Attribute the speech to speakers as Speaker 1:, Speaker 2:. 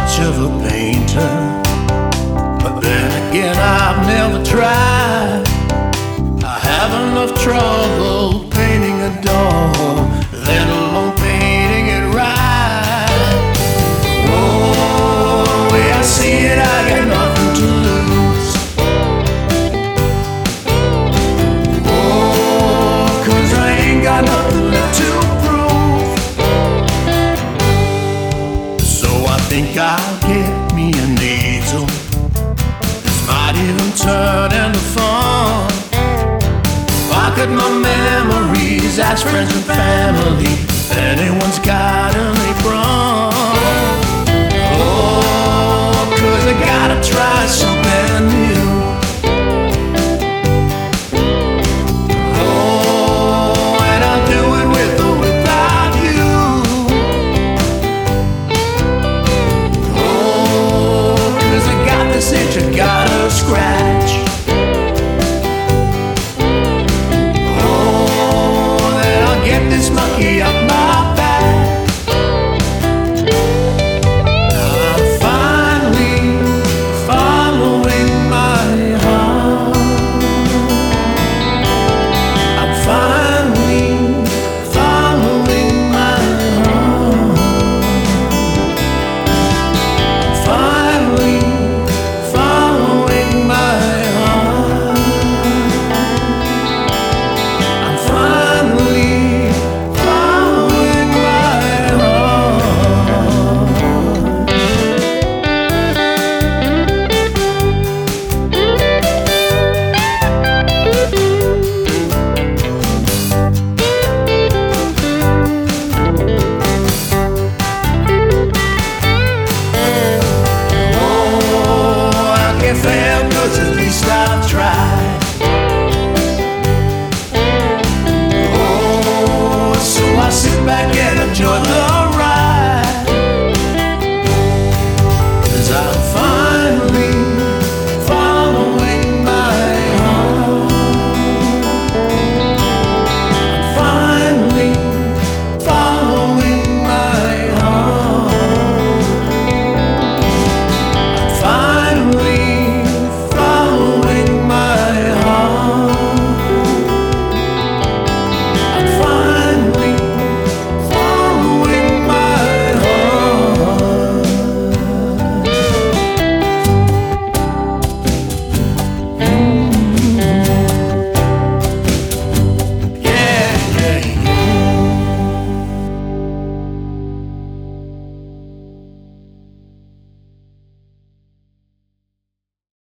Speaker 1: much of a painter, but then again I've never tried. I have enough trouble painting a door, let alone painting it right. Oh, the way I see it, I got nothing to lose. Oh, 'cause I ain't got nothing left to prove. So I think I'll get me an easel. This might even turn into fun. Pocket my memories, ask friends and family if anyone's got